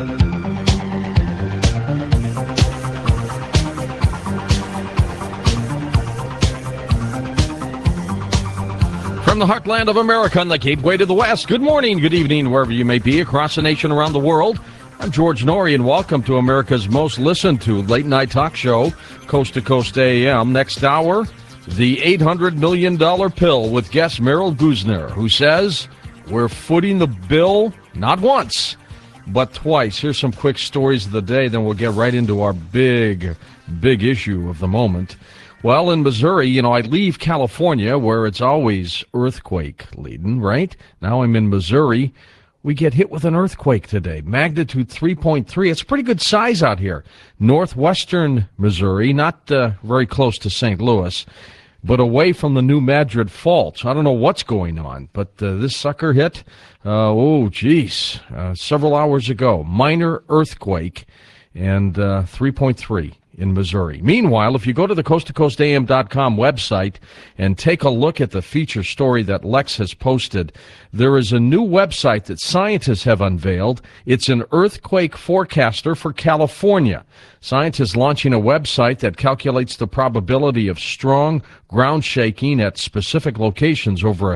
From the heartland of America and the gateway to the West, good morning, good evening, wherever you may be across the nation, around the world. I'm George Norrie, and welcome to America's most listened to late-night talk show, Coast to Coast AM. Next hour, the $800 million pill with guest Meryl Guzner, who says we're footing the bill not once, but twice. Here's some quick stories of the day, then we'll get right into our big issue of the moment. Well, in Missouri, I leave California where it's always earthquake-laden, right? Now I'm in Missouri. We get hit with an earthquake today, magnitude 3.3. It's pretty good size out here. Northwestern Missouri, not very close to St. Louis, but away from the New Madrid Fault. I don't know what's going on, but this sucker hit, several hours ago. Minor earthquake, and 3.3. in Missouri. Meanwhile, if you go to the coasttocoastam.com website and take a look at the feature story that Lex has posted, there is a new website that scientists have unveiled. It's an earthquake forecaster for California. Scientists launching a website that calculates the probability of strong ground shaking at specific locations over a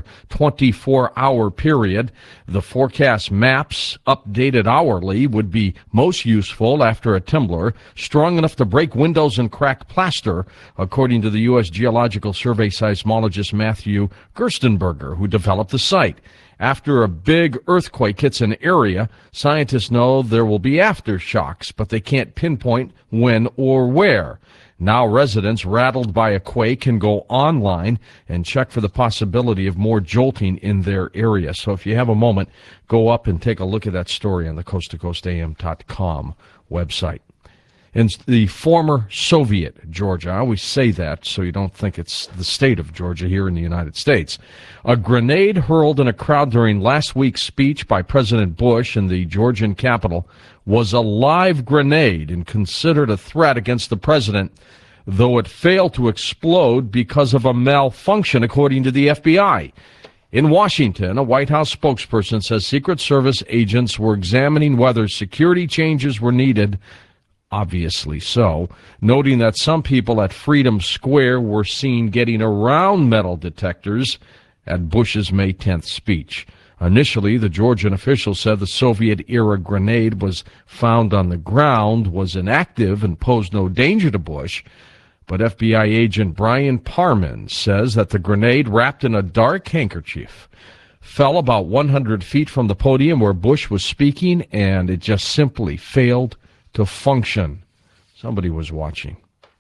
24-hour period. The forecast maps, updated hourly, would be most useful after a tremor strong enough to break windows and crack plaster, according to the U.S. Geological Survey seismologist Matthew Gerstenberger, who developed the site. After a big earthquake hits an area, scientists know there will be aftershocks, but they can't pinpoint when or where. Now residents rattled by a quake can go online and check for the possibility of more jolting in their area. So if you have a moment, go up and take a look at that story on the coasttocoastam.com website. In the former Soviet Georgia, I always say that so you don't think it's the state of Georgia here in the United States. A grenade hurled in a crowd during last week's speech by President Bush in the Georgian capital was a live grenade and considered a threat against the president, though it failed to explode because of a malfunction, according to the FBI. In Washington, a White House spokesperson says Secret Service agents were examining whether security changes were needed. Obviously so, noting that some people at Freedom Square were seen getting around metal detectors at Bush's May 10th speech. Initially, the Georgian officials said the Soviet-era grenade was found on the ground, was inactive, and posed no danger to Bush. But FBI agent Brian Parman says that the grenade, wrapped in a dark handkerchief, fell about 100 feet from the podium where Bush was speaking, and it just simply failed to function. Somebody was watching.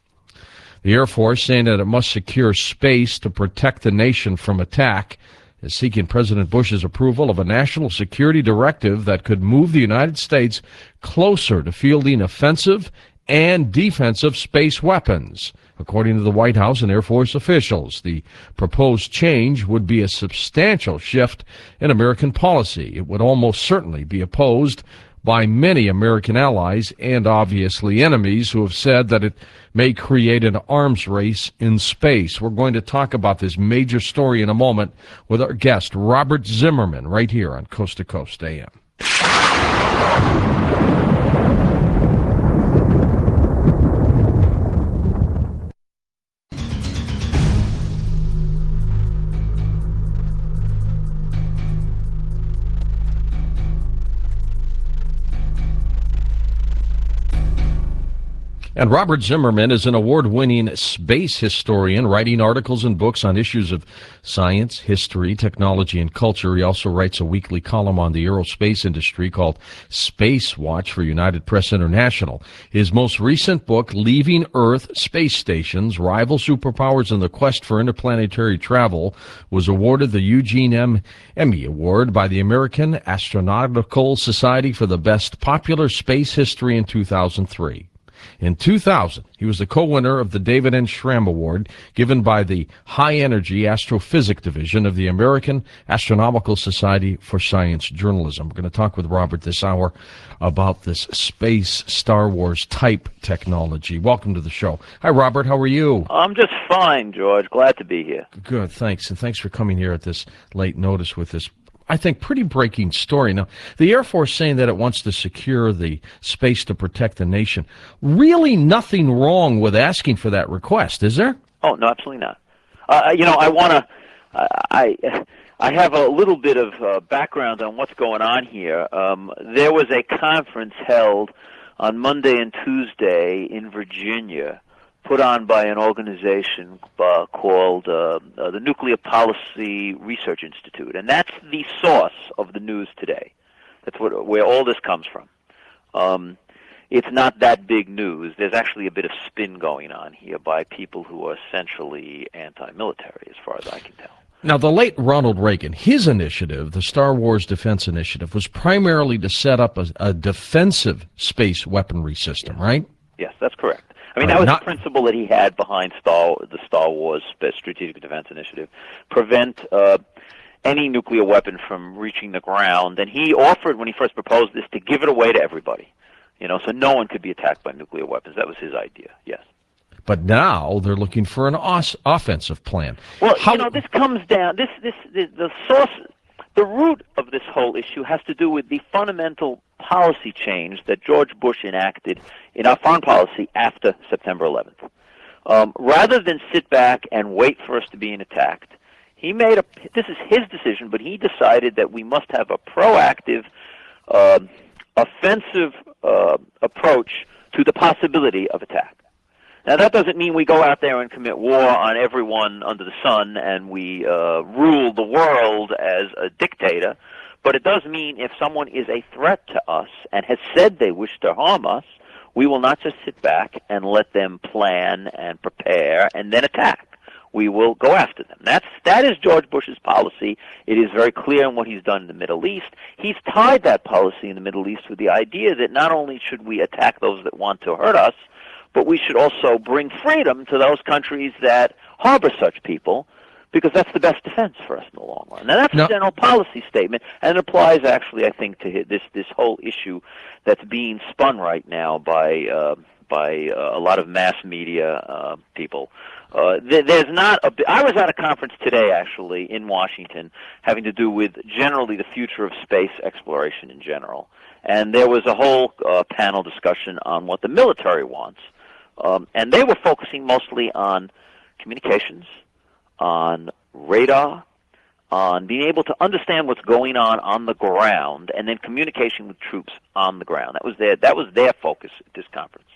The Air Force, saying that it must secure space to protect the nation from attack, is seeking President Bush's approval of a national security directive that could move the United States closer to fielding offensive and defensive space weapons. According to the White House and Air Force officials, the proposed change would be a substantial shift in American policy. It would almost certainly be opposed by many American allies and obviously enemies who have said that it may create an arms race in space. We're going to talk about this major story in a moment with our guest, Robert Zimmerman, right here on Coast to Coast AM. And Robert Zimmerman is an award-winning space historian, writing articles and books on issues of science, history, technology, and culture. He also writes a weekly column on the aerospace industry called Space Watch for United Press International. His most recent book, Leaving Earth, Space Stations, Rival Superpowers in the Quest for Interplanetary Travel, was awarded the Eugene M. Emmy Award by the American Astronautical Society for the Best Popular Space History in 2003. In 2000, he was the co-winner of the David N. Schramm Award, given by the High Energy Astrophysics Division of the American Astronomical Society for Science Journalism. We're going to talk with Robert this hour about this space Star Wars type technology. Welcome to the show. Hi, Robert. How are you? I'm just fine, George. Glad to be here. Good, thanks. And thanks for coming here at this late notice with this I think, pretty breaking story. Now, the Air Force saying that it wants to secure the space to protect the nation. Really nothing wrong with asking for that request, is there? Oh, no, absolutely not. I want to. I have a little bit of background on what's going on here. There was a conference held on Monday and Tuesday in Virginia, put on by an organization called the Nuclear Policy Research Institute, and that's the source of the news today. That's where all this comes from. It's not that big news. There's actually a bit of spin going on here by people who are essentially anti-military, as far as I can tell. Now, the late Ronald Reagan, his initiative, the Star Wars Defense Initiative, was primarily to set up a defensive space weaponry system, right? Yes, that's correct. I mean, that was the principle that he had behind the Star Wars Strategic Defense Initiative, prevent any nuclear weapon from reaching the ground. And he offered, when he first proposed this, to give it away to everybody, so no one could be attacked by nuclear weapons. That was his idea, yes. But now they're looking for an offensive plan. Well, this comes down, the source, the root of this whole issue has to do with the fundamental policy change that George Bush enacted in our foreign policy after September 11th. Rather than sit back and wait for us to be attacked, this is his decision, but he decided that we must have a proactive, offensive approach to the possibility of attack. Now, that doesn't mean we go out there and commit war on everyone under the sun and we rule the world as a dictator, but it does mean if someone is a threat to us and has said they wish to harm us, we will not just sit back and let them plan and prepare and then attack. We will go after them. That is George Bush's policy. It is very clear in what he's done in the Middle East. He's tied that policy in the Middle East with the idea that not only should we attack those that want to hurt us, but we should also bring freedom to those countries that harbor such people, because that's the best defense for us in the long run. Now, that's a general policy statement, and it applies actually, I think, to this whole issue that's being spun right now by a lot of mass media people. There's not I was at a conference today, actually, in Washington, having to do with generally the future of space exploration in general. And there was a whole panel discussion on what the military wants. And they were focusing mostly on communications, on radar, on being able to understand what's going on the ground, and then communication with troops on the ground. That was their focus at this conference.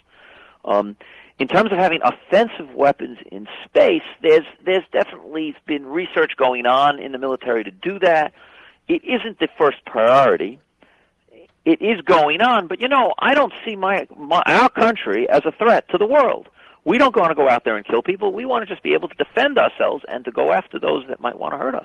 In terms of having offensive weapons in space, there's definitely been research going on in the military to do that. It isn't the first priority. It is going on, but I don't see our country as a threat to the world. We don't want to go out there and kill people. We want to just be able to defend ourselves and to go after those that might want to hurt us.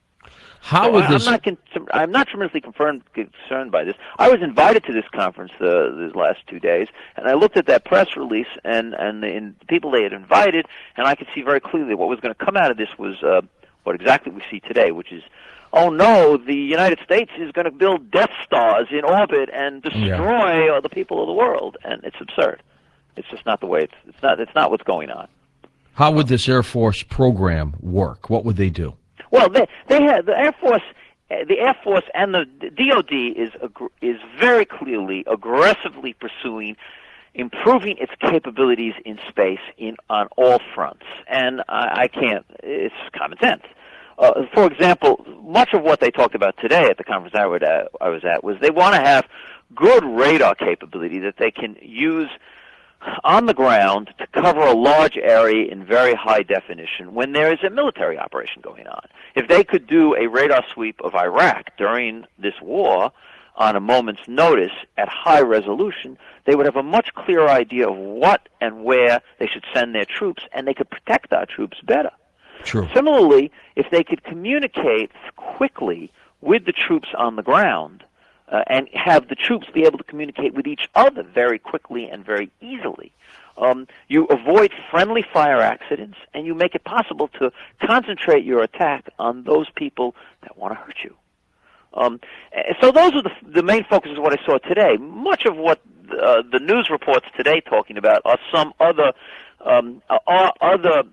I'm not tremendously concerned by this. I was invited to this conference these last 2 days, and I looked at that press release and the people they had invited, and I could see very clearly what was going to come out of this was what exactly we see today, which is, oh no, the United States is going to build Death Stars in orbit and destroy the people of the world, and it's absurd. It's just not the way it's not what's going on. How would this Air Force program work? What would they do? Well, they have the Air Force and the DoD is very clearly aggressively pursuing improving its capabilities in space on all fronts, and I can't. It's common sense. For example, much of what they talked about today at the conference I was at was they want to have good radar capability that they can use on the ground to cover a large area in very high definition when there is a military operation going on. If they could do a radar sweep of Iraq during this war on a moment's notice at high resolution, they would have a much clearer idea of what and where they should send their troops, and they could protect our troops better. True. Similarly, if they could communicate quickly with the troops on the ground, and have the troops be able to communicate with each other very quickly and very easily, you avoid friendly fire accidents, and you make it possible to concentrate your attack on those people that want to hurt you. So those are the main focuses of what I saw today. Much of what the news reports today talking about are some other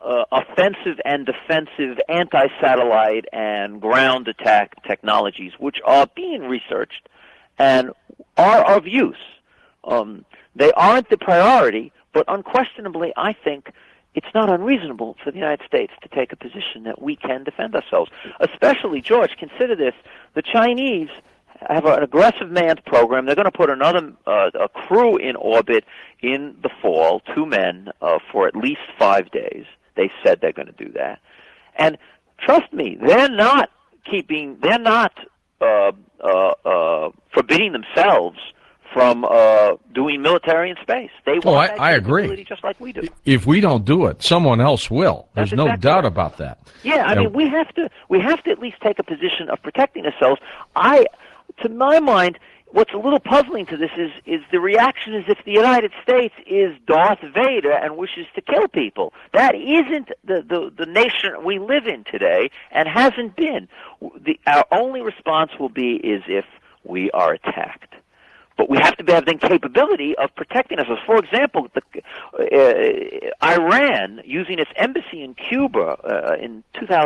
offensive and defensive anti-satellite and ground attack technologies, which are being researched and are of use. They aren't the priority, but unquestionably, I think it's not unreasonable for the United States to take a position that we can defend ourselves. Especially, George, consider this: the Chinese have an aggressive manned program. They're going to put another a crew in orbit in the fall, 2 men, for at least 5 days. They said they're going to do that. And trust me, they're not forbidding themselves from doing military in space. They want that I capability agree. just like we do. If we don't do it, someone else will. There's That's no exactly doubt right. about that. Yeah, I mean, we have to at least take a position of protecting ourselves. To my mind, what's a little puzzling to this is the reaction as if the United States is Darth Vader and wishes to kill people. That isn't the nation we live in today, and hasn't been. Our only response will be is if we are attacked. But we have to have the capability of protecting ourselves. For example, Iran, using its embassy in Cuba in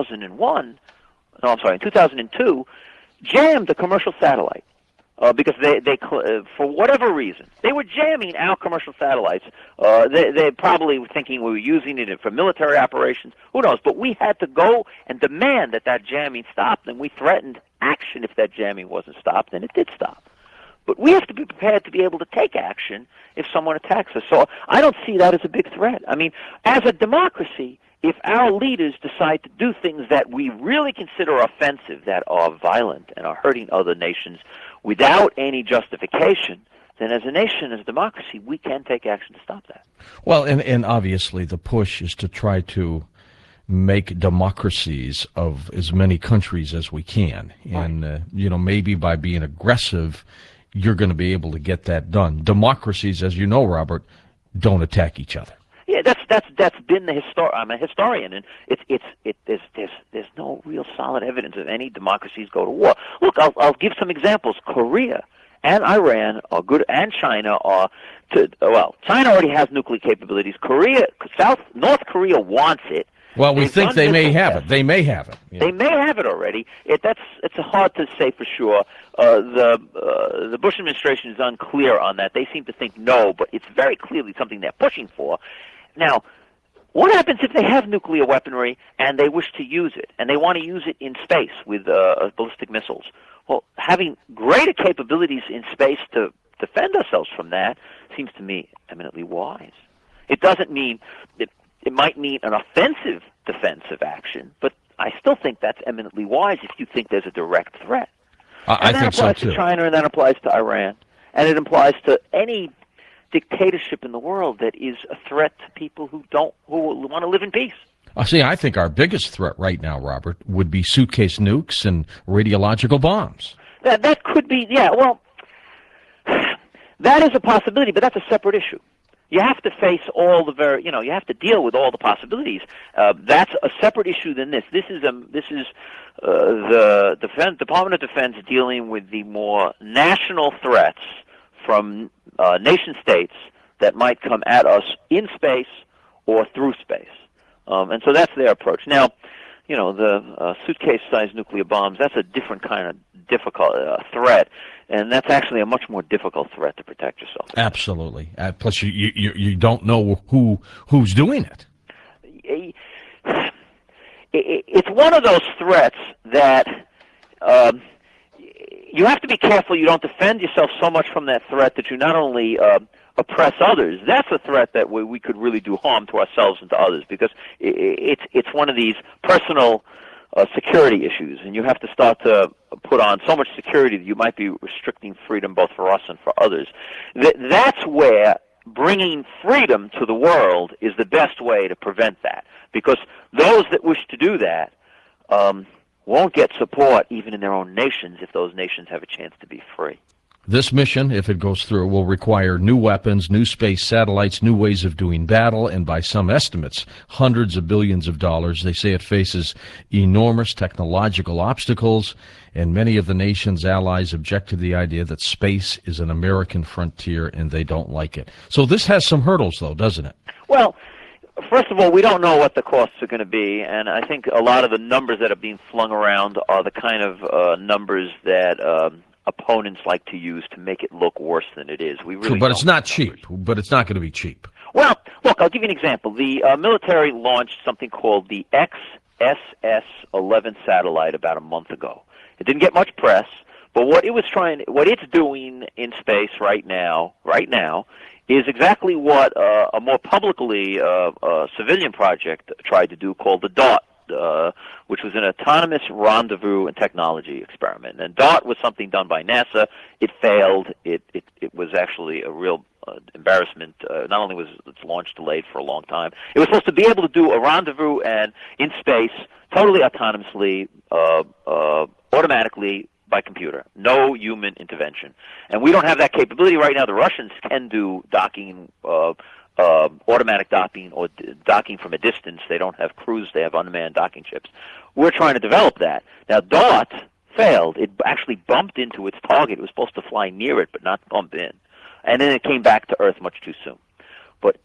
2002, jammed a commercial satellite because they for whatever reason, they were jamming our commercial satellites. They probably were thinking we were using it for military operations. Who knows? But we had to go and demand that jamming stopped, and we threatened action if that jamming wasn't stopped, and it did stop. But we have to be prepared to be able to take action if someone attacks us. So I don't see that as a big threat. I mean, as a democracy, if our leaders decide to do things that we really consider offensive, that are violent and are hurting other nations without any justification, then as a nation, as a democracy, we can take action to stop that. Well, and obviously the push is to try to make democracies of as many countries as we can. And, maybe by being aggressive, you're going to be able to get that done. Democracies, as you know, Robert, don't attack each other. Yeah, that's been the history. I'm a historian, and there's no real solid evidence of any democracies go to war. Look, I'll give some examples. Korea and Iran are good, and China are. China already has nuclear capabilities. North Korea wants it. Well, we think they may have tests. it. They may have it. They may have it already. It's hard to say for sure. The Bush administration is unclear on that. They seem to think no, but it's very clearly something they're pushing for. Now, what happens if they have nuclear weaponry and they wish to use it, and they want to use it in space with ballistic missiles? Well, having greater capabilities in space to defend ourselves from that seems to me eminently wise. It doesn't mean that. It might mean an offensive defensive action, but I still think that's eminently wise if you think there's a direct threat. I think so, too. And that applies to China, and that applies to Iran, and it applies to any dictatorship in the world that is a threat to people who want to live in peace. See, I think our biggest threat right now, Robert, would be suitcase nukes and radiological bombs. That could be, yeah, well, that is a possibility, but that's a separate issue. You have to face all you have to deal with all the possibilities. That's a separate issue than this. This is the Department of Defense dealing with the more national threats from nation states that might come at us in space or through space. And so that's their approach. Now, the suitcase-sized nuclear bombs, that's a different kind of difficult threat, and that's actually a much more difficult threat to protect yourself against. Absolutely. Plus, you don't know who's doing it. It's one of those threats that you have to be careful you don't defend yourself so much from that threat that you not only oppress others. That's a threat that we could really do harm to ourselves and to others, because it's one of these personal security issues, and you have to start to put on so much security that you might be restricting freedom both for us and for others. That's where bringing freedom to the world is the best way to prevent that, because those that wish to do that won't get support even in their own nations if those nations have a chance to be free. This mission, if it goes through, will require new weapons, new space satellites, new ways of doing battle, and by some estimates, hundreds of billions of dollars. They say it faces enormous technological obstacles, and many of the nation's allies object to the idea that space is an American frontier, and they don't like it. So this has some hurdles, though, doesn't it? Well, first of all, we don't know what the costs are going to be, and I think a lot of the numbers that are being flung around are the kind of numbers that opponents like to use to make it look worse than it is. We really True, but it's don't not know cheap. But it's not going to be cheap. Well, look, I'll give you an example. The military launched something called the XSS-11 satellite about a month ago. It didn't get much press, but what it's doing in space right now, is exactly what a more publicly civilian project tried to do called the DART, which was an autonomous rendezvous and technology experiment. And DART was something done by NASA. It failed. It was actually a real embarrassment. Not only was its launch delayed for a long time, it was supposed to be able to do a rendezvous and in space totally autonomously, automatically by computer, no human intervention. And we don't have that capability right now. The Russians can do docking, automatic docking or docking from a distance. They don't have crews. They have unmanned docking ships. We're trying to develop that. Now, DART failed. It actually bumped into its target. It was supposed to fly near it but not bump in. And then it came back to Earth much too soon. But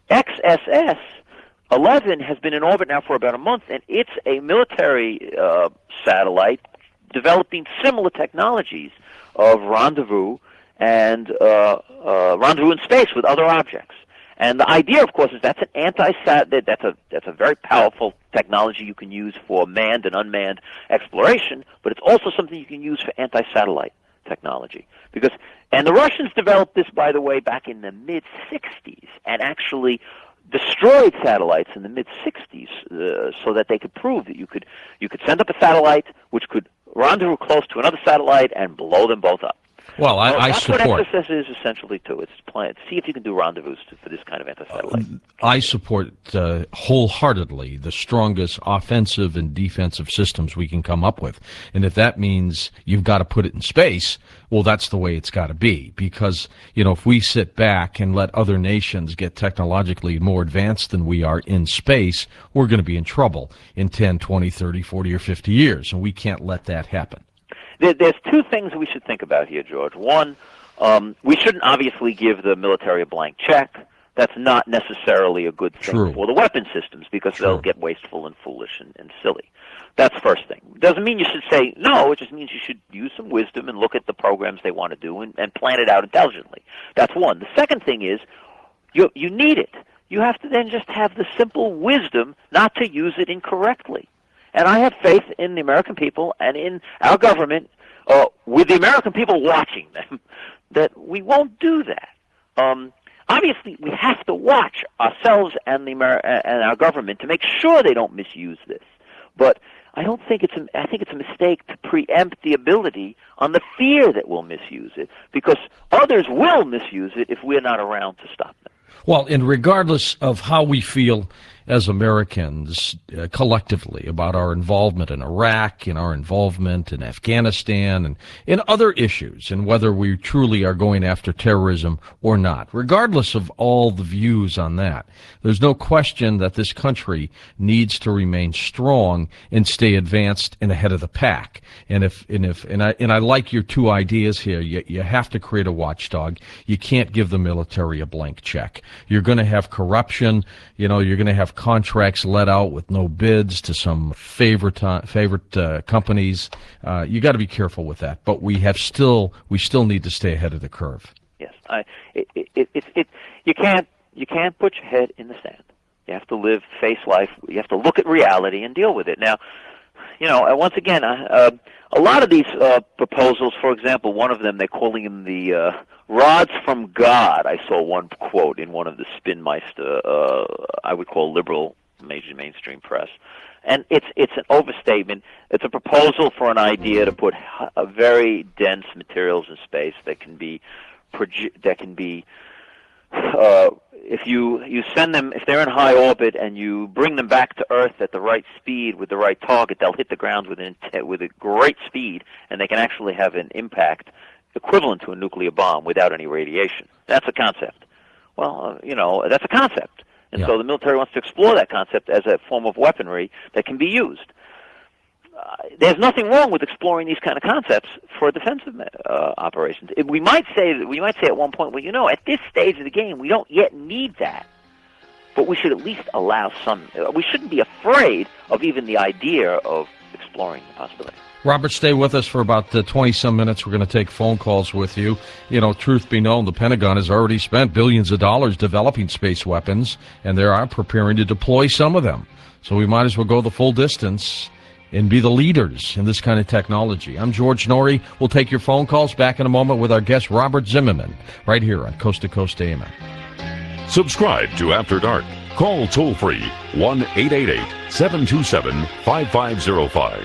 XSS-11 has been in orbit now for about a month, and it's a military satellite developing similar technologies of rendezvous and rendezvous in space with other objects. And the idea, of course, is that's an that's a very powerful technology you can use for manned and unmanned exploration, but it's also something you can use for anti-satellite technology. And the Russians developed this, by the way, back in the mid-'60s, and actually destroyed satellites in the mid-'60s so that they could prove that you could send up a satellite which could rendezvous close to another satellite and blow them both up. Well, I that's support. what XSS is essentially too. It's plan. See if you can do rendezvous for this kind of anti-satellite. I support wholeheartedly the strongest offensive and defensive systems we can come up with. And if that means you've got to put it in space, well, that's the way it's got to be. Because, if we sit back and let other nations get technologically more advanced than we are in space, we're going to be in trouble in 10, 20, 30, 40, or 50 years. And we can't let that happen. There's two things we should think about here, George. One, we shouldn't obviously give the military a blank check. That's not necessarily a good thing for the weapon systems because they'll get wasteful and foolish and silly. That's the first thing. Doesn't mean you should say no. It just means you should use some wisdom and look at the programs they want to do and plan it out intelligently. That's one. The second thing is you need it. You have to then just have the simple wisdom not to use it incorrectly. And I have faith in the American people and in our government, with the American people watching them, that we won't do that. Obviously, we have to watch ourselves and our government to make sure they don't misuse this. But I think it's a mistake to preempt the ability on the fear that we'll misuse it, because others will misuse it if we're not around to stop them. Well, and regardless of how we feel as Americans collectively about our involvement in Iraq, in our involvement in Afghanistan, and in other issues, and whether we truly are going after terrorism or not, regardless of all the views on that, there's no question that this country needs to remain strong and stay advanced and ahead of the pack. And I like your two ideas here. You have to create a watchdog. You can't give the military a blank check. You're going to have corruption. You're going to have contracts let out with no bids to some favorite companies. You got to be careful with that. But we still need to stay ahead of the curve. Yes, you can't put your head in the sand. You have to face life. You have to look at reality and deal with it. Now, once again, a lot of these proposals, for example, one of them, they're calling them the rods from God. I saw one quote in one of the Spinmeister, I would call liberal major mainstream press. And it's an overstatement. It's a proposal for an idea to put very dense materials in space that can be if you send them, if they're in high orbit and you bring them back to Earth at the right speed with the right target, they'll hit the ground with a great speed, and they can actually have an impact equivalent to a nuclear bomb without any radiation. That's a concept. Well, that's a concept. And so the military wants to explore that concept as a form of weaponry that can be used. There's nothing wrong with exploring these kind of concepts for defensive operations. We might say at one point, well, at this stage of the game, we don't yet need that. but we should at least allow some. We shouldn't be afraid of even the idea of exploring the possibility. Robert, stay with us for about 20-some minutes. We're going to take phone calls with you. You know, truth be known, the Pentagon has already spent billions of dollars developing space weapons, and they are preparing to deploy some of them. So we might as well go the full distance and be the leaders in this kind of technology. I'm George Noory. We'll take your phone calls back in a moment with our guest, Robert Zimmerman, right here on Coast to Coast AM. Subscribe to After Dark. Call toll-free 1-888-727-5505.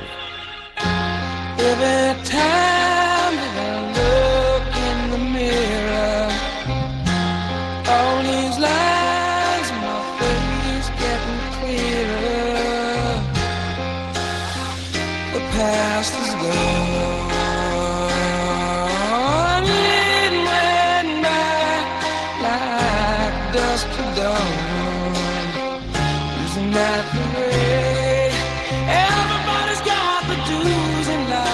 Every time that I look in the mirror, all these lines in my face getting clearer. The past is gone, it went back like dusk to dawn. Isn't that the way everybody's got the dues in life?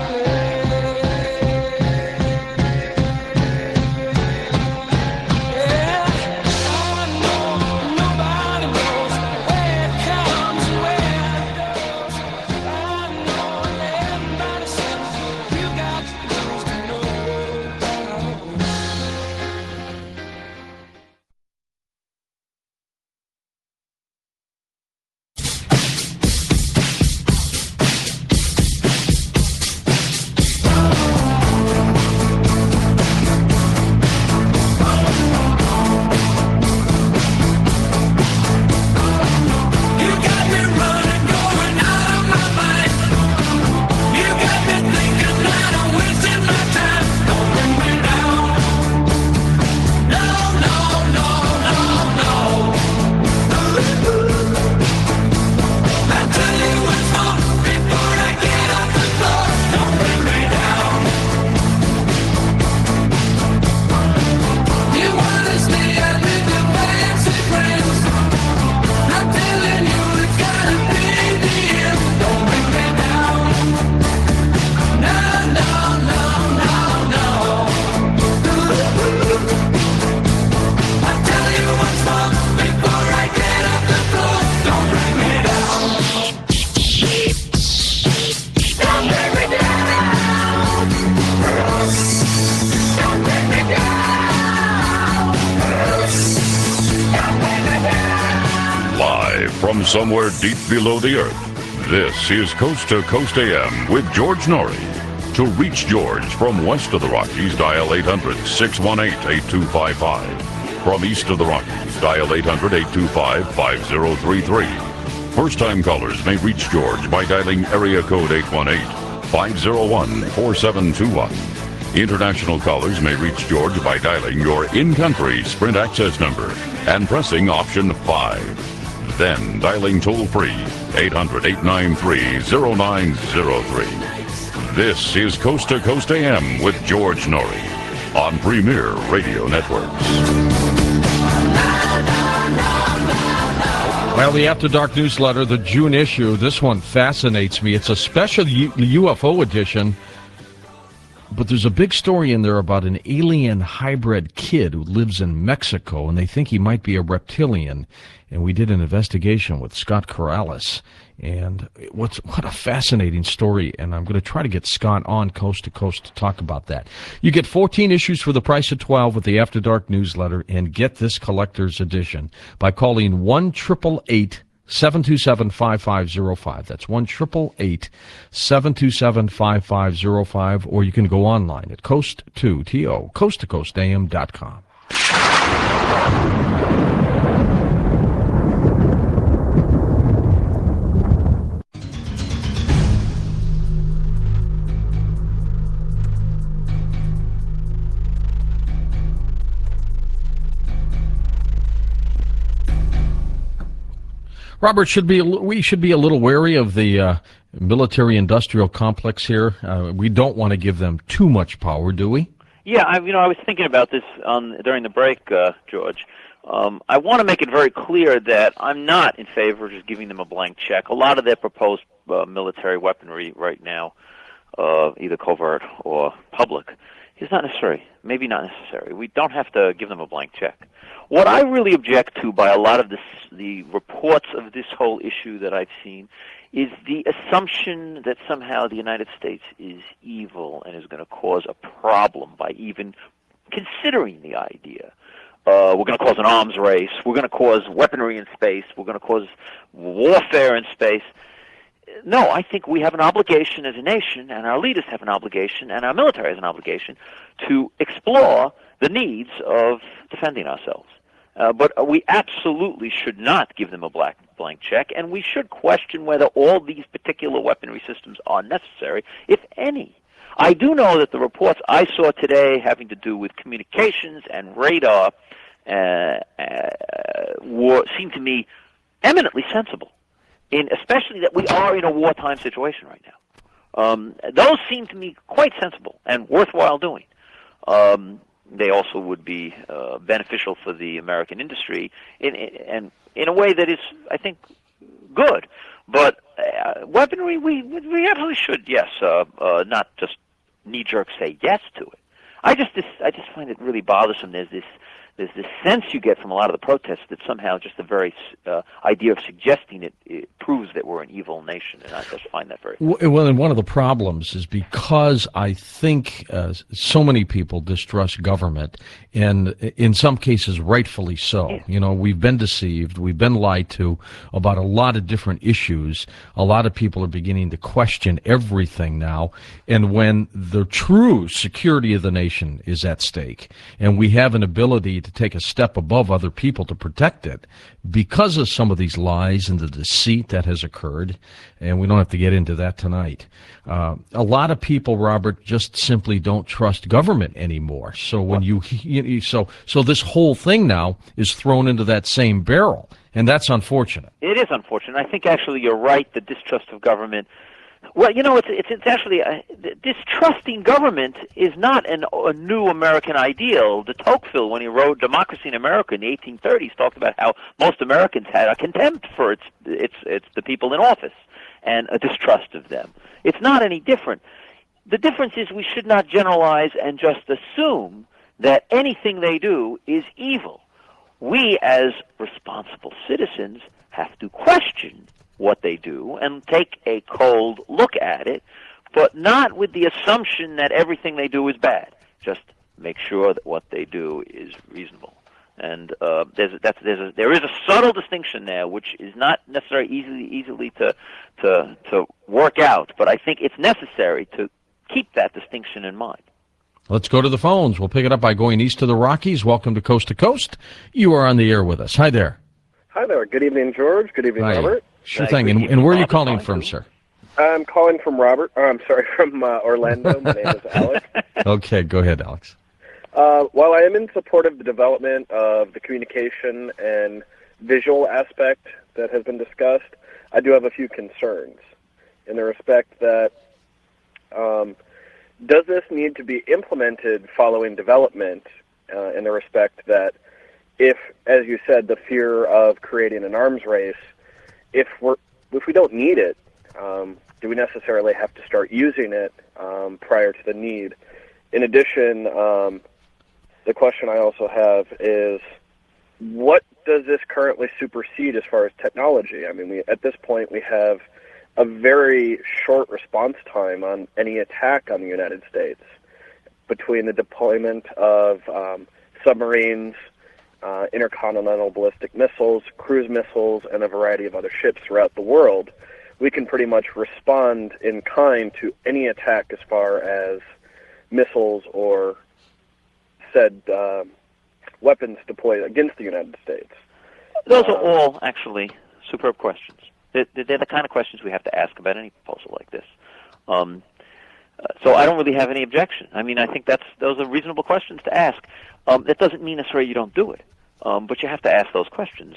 From somewhere deep below the earth, this is Coast to Coast AM with George Noory. To reach George from west of the Rockies, dial 800-618-8255. From east of the Rockies, dial 800-825-5033. First-time callers may reach George by dialing area code 818-501-4721. International callers may reach George by dialing your in-country Sprint access number and pressing option 5. Then dialing toll-free 800-893-0903. This is Coast to Coast AM with George Noory on Premier Radio Networks. Well, the After Dark newsletter, the June issue, this one fascinates me. It's a special UFO edition, but there's a big story in there about an alien hybrid kid who lives in Mexico, and they think he might be a reptilian. And we did an investigation with Scott Corrales. And what a fascinating story. And I'm going to try to get Scott on Coast to Coast to talk about that. You get 14 issues for the price of 12 with the After Dark newsletter, and get this collector's edition by calling 1-888-727-5505. That's 1-888-727-5505. Or you can go online at coasttocoastam.com. Robert, we should be a little wary of the military-industrial complex here. We don't want to give them too much power, do we? Yeah, I was thinking about this during the break, George. I want to make it very clear that I'm not in favor of just giving them a blank check. A lot of their proposed military weaponry right now, either covert or public, is not necessary. Maybe not necessary. We don't have to give them a blank check. What I really object to by a lot of the reports of this whole issue that I've seen is the assumption that somehow the United States is evil and is going to cause a problem by even considering the idea. We're going to cause an arms race. We're going to cause weaponry in space. We're going to cause warfare in space. No, I think we have an obligation as a nation, and our leaders have an obligation, and our military has an obligation to explore the needs of defending ourselves. But we absolutely should not give them a blank check, and we should question whether all these particular weaponry systems are necessary, if any. I do know that the reports I saw today having to do with communications and radar seem to me eminently sensible, especially that we are in a wartime situation right now. Those seem to me quite sensible and worthwhile doing. They also would be beneficial for the American industry in a way that is, I think, good. But weaponry, we absolutely should, yes, not just knee-jerk say yes to it. I just find it really bothersome. There's this sense you get from a lot of the protests that somehow just the very idea of suggesting it proves that we're an evil nation, and I just find that very... Well, and one of the problems is because I think so many people distrust government, and in some cases rightfully so. Yeah. You know, we've been deceived, we've been lied to about a lot of different issues. A lot of people are beginning to question everything now, and when the true security of the nation is at stake, and we have an ability to take a step above other people to protect it because of some of these lies and the deceit that has occurred, and we don't have to get into that tonight. A lot of people, Robert, just simply don't trust government anymore. So when so this whole thing now is thrown into that same barrel, and that's unfortunate. It is unfortunate. I think actually you're right. The distrust of government. Well, you know, it's actually distrusting government is not a new American ideal. De Tocqueville, when he wrote Democracy in America in the 1830s, talked about how most Americans had a contempt for it's the people in office and a distrust of them. It's not any different. The difference is we should not generalize and just assume that anything they do is evil. We, as responsible citizens, have to question what they do and take a cold look at it, but not with the assumption that everything they do is bad. Just make sure that what they do is reasonable. And there is a subtle distinction there, which is not necessarily easily to work out, but I think it's necessary to keep that distinction in mind. Let's go to the phones. We'll pick it up by going east to the Rockies. Welcome to Coast to Coast. You are on the air with us. Hi there. Hi there. Good evening, George. Good evening, Hi. Robert. Sure thing. And where are you calling from, sir? I'm calling from from Orlando. My name is Alex. Okay, go ahead, Alex. While I am in support of the development of the communication and visual aspect that has been discussed, I do have a few concerns in the respect that does this need to be implemented following development in the respect that if, as you said, the fear of creating an arms race, if we don't need it, do we necessarily have to start using it prior to the need? In addition, the question I also have is, what does this currently supersede as far as technology? I mean, at this point, we have a very short response time on any attack on the United States between the deployment of submarines, intercontinental ballistic missiles, cruise missiles, and a variety of other ships throughout the world. We can pretty much respond in kind to any attack as far as missiles or said weapons deployed against the United States. Those are all actually superb questions. They're the kind of questions we have to ask about any proposal like this. So I don't really have any objection. I mean, I think those are reasonable questions to ask. That doesn't mean necessarily you don't do it, but you have to ask those questions.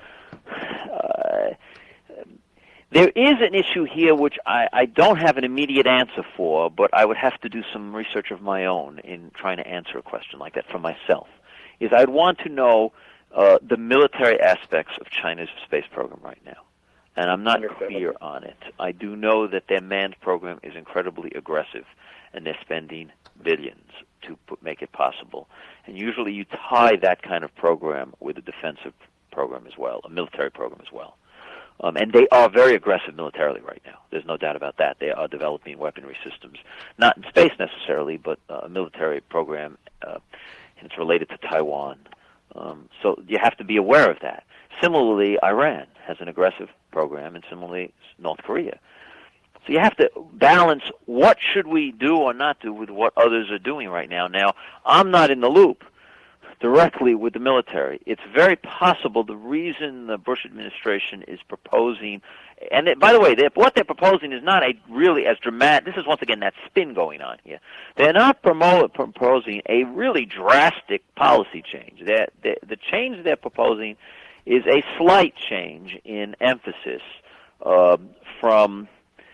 There is an issue here which I don't have an immediate answer for, but I would have to do some research of my own in trying to answer a question like that for myself. Is I'd want to know the military aspects of China's space program right now. and I'm not Understood. clear on it. I do know that their manned program is incredibly aggressive, and they're spending billions to make it possible. And usually you tie that kind of program with a defensive program as well, a military program as well. And they are very aggressive militarily right now. There's no doubt about that. They are developing weaponry systems, not in space necessarily, but a military program, and it's related to Taiwan. So you have to be aware of that. Similarly, Iran has an aggressive program, and similarly, North Korea. So you have to balance what should we do or not do with what others are doing right now. Now, I'm not in the loop directly with the military. It's very possible the reason the Bush administration is proposing, and by the way, what they're proposing is not really as dramatic. This is once again that spin going on here. They're not proposing a really drastic policy change. The change they're proposing is a slight change in emphasis from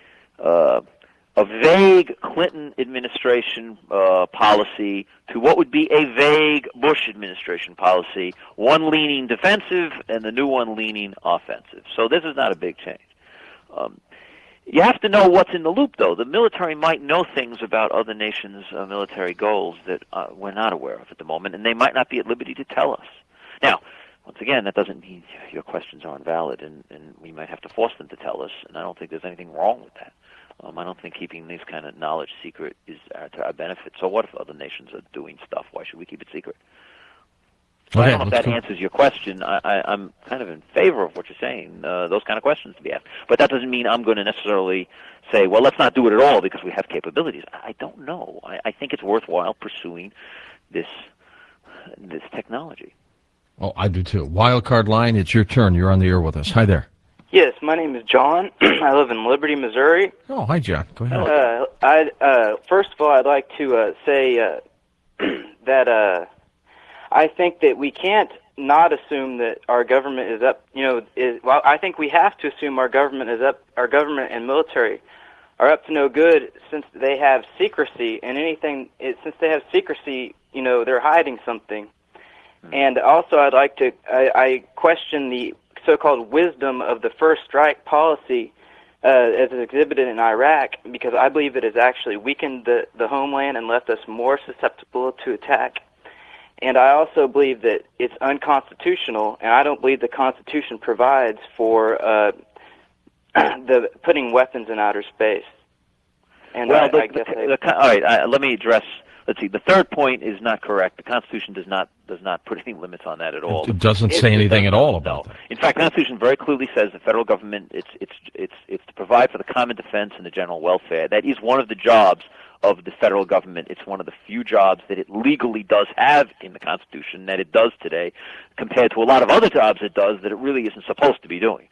a vague Clinton administration policy to what would be a vague Bush administration policy, one leaning defensive and the new one leaning offensive. So this is not a big change. You have to know what's in the loop, though. The military might know things about other nations' military goals that we're not aware of at the moment, and they might not be at liberty to tell us. Now, once again, that doesn't mean your questions are invalid, and we might have to force them to tell us, and I don't think there's anything wrong with that. I don't think keeping this kind of knowledge secret is to our benefit. So what if other nations are doing stuff? Why should we keep it secret? So I don't know if that answers your question. I'm kind of in favor of what you're saying, those kind of questions to be asked. But that doesn't mean I'm going to necessarily say, well, let's not do it at all because we have capabilities. I don't know. I think it's worthwhile pursuing this technology. Oh, I do too. Wildcard line, it's your turn. You're on the air with us. Hi there. Yes, my name is John. I live in Liberty, Missouri. Oh, hi, John. Go ahead. First of all, I'd like to say that I think that we can't not assume that our government is up. Well, I think we have to assume our government is up. Our government and military are up to no good since they have secrecy, and since they have secrecy, they're hiding something. And also, I question the so-called wisdom of the first strike policy as exhibited in Iraq, because I believe it has actually weakened the homeland and left us more susceptible to attack. And I also believe that it's unconstitutional, and I don't believe the Constitution provides for the putting weapons in outer space. And all right, let me address. Let's see. The third point is not correct. The Constitution does not put any limits on that at all. It doesn't say anything at all about that. In fact, the Constitution very clearly says the federal government it's to provide for the common defense and the general welfare. That is one of the jobs of the federal government. It's one of the few jobs that it legally does have in the Constitution that it does today, compared to a lot of other jobs it does that it really isn't supposed to be doing.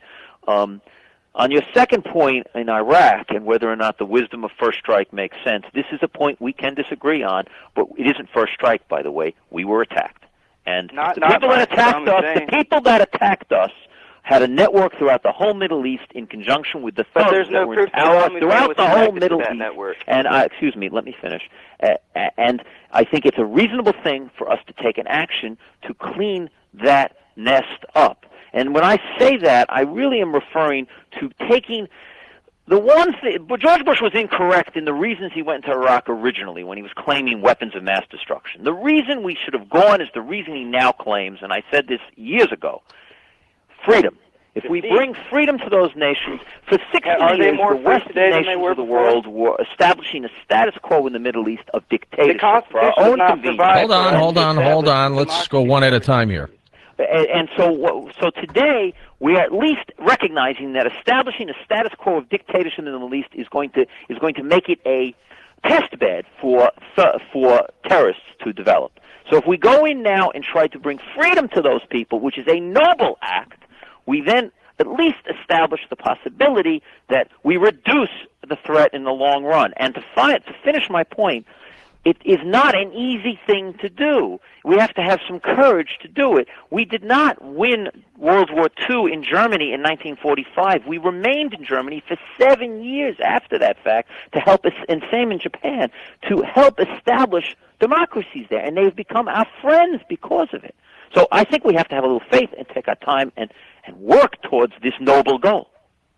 On your second point in Iraq and whether or not the wisdom of first strike makes sense, this is a point we can disagree on, but it isn't first strike, by the way. We were attacked. And the people that attacked us had a network throughout the whole Middle East in conjunction with the thugs that were in power throughout the whole Middle East. Network. And excuse me, let me finish. And I think it's a reasonable thing for us to take an action to clean that nest up. And when I say that, I really am referring to taking the one thing. George Bush was incorrect in the reasons he went into Iraq originally when he was claiming weapons of mass destruction. The reason we should have gone is the reason he now claims, and I said this years ago, freedom. If we bring freedom to those nations, for 60 years, the Western nations of the world were establishing a status quo in the Middle East of dictatorship for our own convenience. Hold on. Let's go one at a time here. And so today we are at least recognizing that establishing a status quo of dictatorship in the Middle East is going to make it a test bed for terrorists to develop. So if we go in now and try to bring freedom to those people, which is a noble act, we then at least establish the possibility that we reduce the threat in the long run. And to finish my point, it is not an easy thing to do. We have to have some courage to do it. We did not win World War II in Germany in 1945. We remained in Germany for 7 years after that fact to help us, and same in Japan, to help establish democracies there. And they've become our friends because of it. So I think we have to have a little faith and take our time and work towards this noble goal.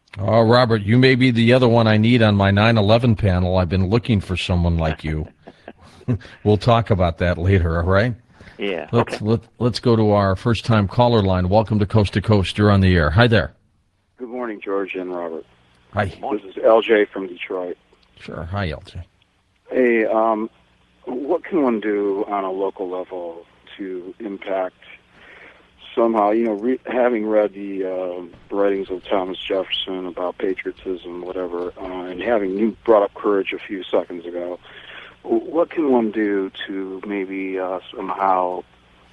Oh, Robert, you may be the other one I need on my 9/11 panel. I've been looking for someone like you. We'll talk about that later, all right? Yeah. Let's go to our first-time caller line. Welcome to Coast. You're on the air. Hi there. Good morning, George and Robert. Hi. This is LJ from Detroit. Sure. Hi, LJ. Hey, what can one do on a local level to impact somehow, having read the writings of Thomas Jefferson about patriotism, whatever, and having you brought up courage a few seconds ago, what can one do to maybe somehow,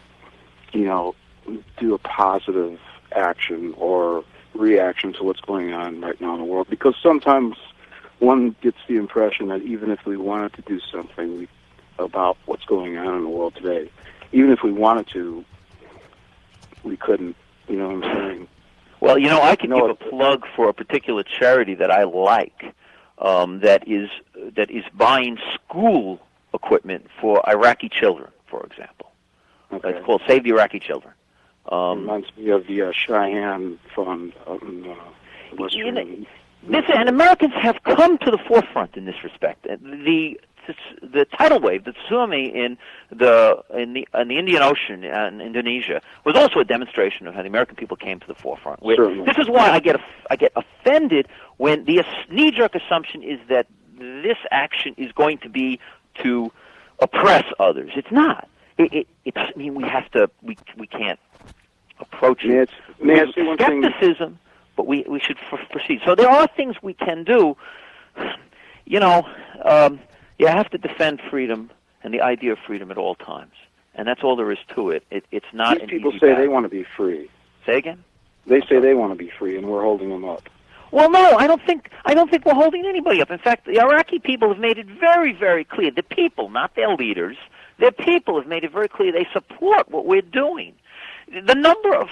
do a positive action or reaction to what's going on right now in the world? Because sometimes one gets the impression that even if we wanted to do something about what's going on in the world today, even if we wanted to, we couldn't. You know what I'm saying? Well, I can give a plug for a particular charity that I like, that is buying school equipment for Iraqi children, for example. Okay. It's called Save the Iraqi Children. Reminds me of the Cheyenne Fund out in Western. And Americans have come to the forefront in this respect. The tidal wave, the tsunami in the Indian Ocean in Indonesia was also a demonstration of how the American people came to the forefront. This is why I get offended when the knee-jerk assumption is that this action is going to be to oppress others. It's not. It doesn't mean we can't approach it with skepticism, but we should proceed. So there are things we can do. You have to defend freedom and the idea of freedom at all times, and that's all there is to it. It's not. These people say they want to be free. Say again? They say they want to be free, and we're holding them up. Well, no, I don't think we're holding anybody up. In fact, the Iraqi people have made it very, very clear. The people, not their leaders, their people have made it very clear they support what we're doing. The number of,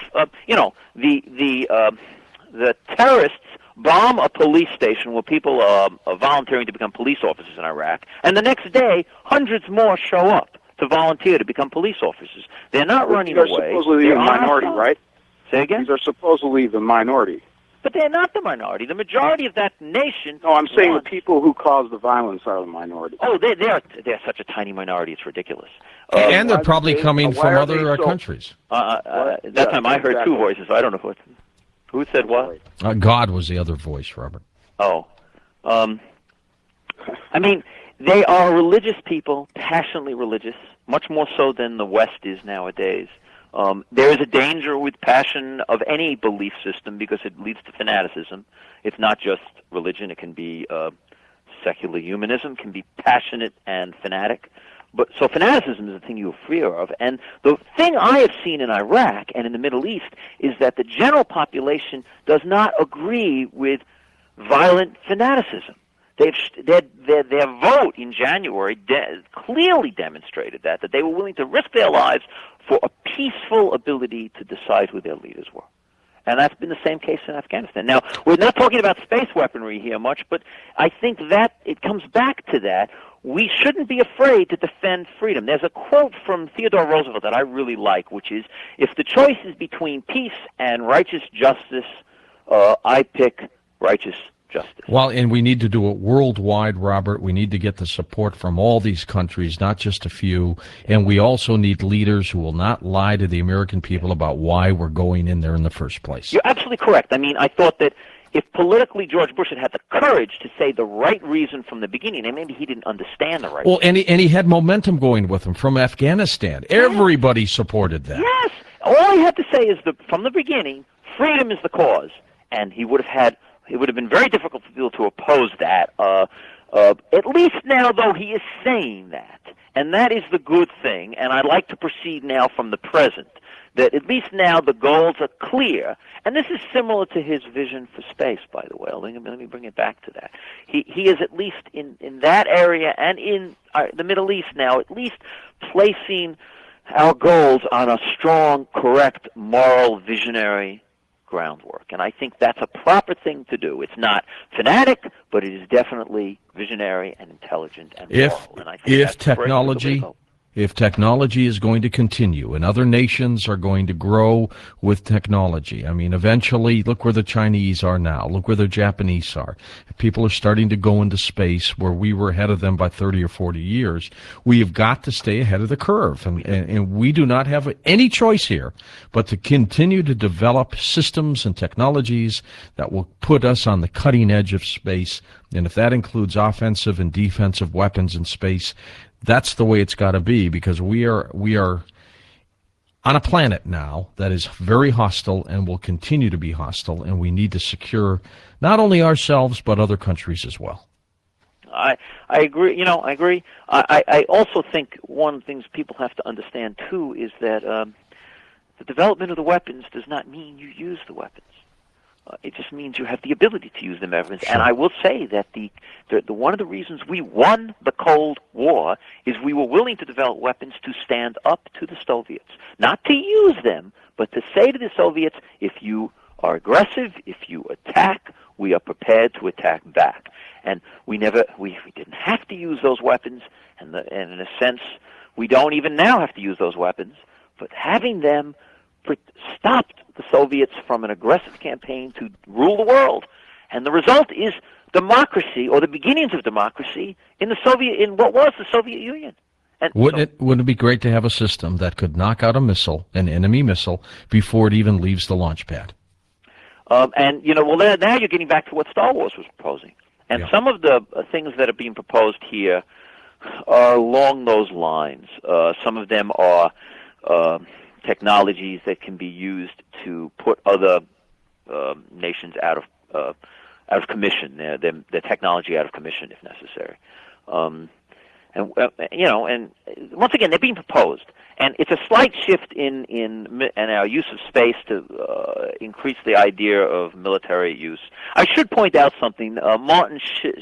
the terrorists bomb a police station where people are volunteering to become police officers in Iraq, and the next day, hundreds more show up to volunteer to become police officers. They're not running away. They're supposedly a minority, right? Say again? These are supposedly the minority. But they're not the minority. The majority of that nation... No, I'm saying the people who cause the violence are the minority. Oh, they're such a tiny minority, it's ridiculous. And they're probably coming from other countries. That time I heard two voices. I don't know who said what. God was the other voice, Robert. Oh. I mean, they are religious people, passionately religious, much more so than the West is nowadays. There is a danger with passion of any belief system because it leads to fanaticism. It's not just religion. It can be secular humanism, can be passionate and fanatic. So fanaticism is the thing you're fear of. And the thing I have seen in Iraq and in the Middle East is that the general population does not agree with violent fanaticism. Their vote in January clearly demonstrated that they were willing to risk their lives for a peaceful ability to decide who their leaders were. And that's been the same case in Afghanistan. Now, we're not talking about space weaponry here much, but I think that it comes back to that. We shouldn't be afraid to defend freedom. There's a quote from Theodore Roosevelt that I really like, which is, if the choice is between peace and righteous justice, I pick righteous justice. Well, and we need to do it worldwide, Robert. We need to get the support from all these countries, not just a few. And we also need leaders who will not lie to the American people about why we're going in there in the first place. You're absolutely correct. I mean, I thought that if politically George Bush had the courage to say the right reason from the beginning, and maybe he didn't understand the right reason. And he had momentum going with him from Afghanistan. Everybody supported that. Yes. All he had to say is from the beginning, freedom is the cause. And it would have been very difficult for people to oppose that. At least now, though, he is saying that. And that is the good thing. And I'd like to proceed now from the present, that at least now the goals are clear. And this is similar to his vision for space, by the way. Let me bring it back to that. He is at least in that area and in the Middle East now, at least placing our goals on a strong, correct, moral, visionary groundwork. And I think that's a proper thing to do. It's not fanatic, but it is definitely visionary and intelligent and moral. And I think if technology is going to continue and other nations are going to grow with technology. I mean, eventually, look where the Chinese are now. Look where the Japanese are. People are starting to go into space where we were ahead of them by 30 or 40 years. We have got to stay ahead of the curve, and we do not have any choice here but to continue to develop systems and technologies that will put us on the cutting edge of space. And if that includes offensive and defensive weapons in space, that's the way it's got to be, because we are on a planet now that is very hostile and will continue to be hostile, and we need to secure not only ourselves but other countries as well. I agree. I agree. I also think one of the things people have to understand too is that the development of the weapons does not mean you use the weapons. It just means you have the ability to use them. Sure. And I will say that the one of the reasons we won the Cold War is we were willing to develop weapons to stand up to the Soviets, not to use them, but to say to the Soviets, if you are aggressive, if you attack, we are prepared to attack back. And we didn't have to use those weapons, and in a sense, we don't even now have to use those weapons. But having them stopped the Soviets from an aggressive campaign to rule the world, and the result is democracy, or the beginnings of democracy, in what was the Soviet Union. And wouldn't it be great to have a system that could knock out an enemy missile, before it even leaves the launch pad? And now you're getting back to what Star Wars was proposing, and some of the things that are being proposed here are along those lines. Some of them are technologies that can be used to put other nations out of commission, their technology out of commission if necessary. And once again, they're being proposed, and it's a slight shift in our use of space to increase the idea of military use. I should point out something. Martin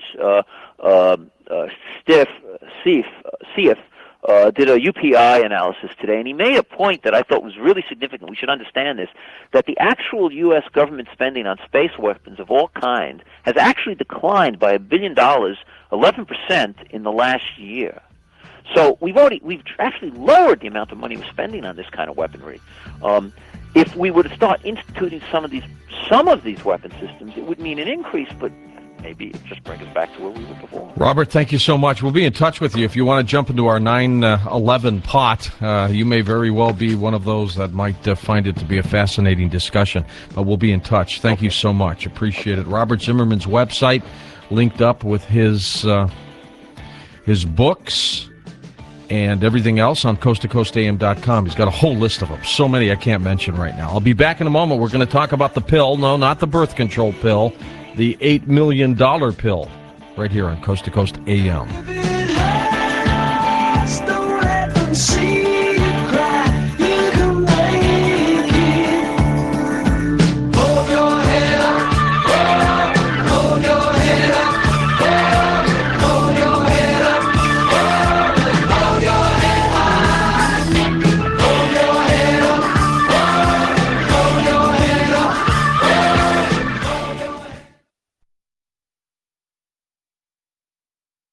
Seif did a UPI analysis today, and he made a point that I thought was really significant. We should understand this, that the actual U.S. government spending on space weapons of all kinds has actually declined by $1 billion, 11% in the last year. So we've actually lowered the amount of money we're spending on this kind of weaponry. If we were to start instituting some of these weapon systems, it would mean an increase, but maybe it just brings us back to where we were before. Robert, thank you so much. We'll be in touch with you. If you want to jump into our 9/11 pot, you may very well be one of those that might find it to be a fascinating discussion. But we'll be in touch. Thank you so much. Appreciate it. Robert Zimmerman's website linked up with his books and everything else on coasttocoastam.com. He's got a whole list of them. So many I can't mention right now. I'll be back in a moment. We're going to talk about the pill. No, not the birth control pill. The $8 million pill, right here on Coast to Coast AM.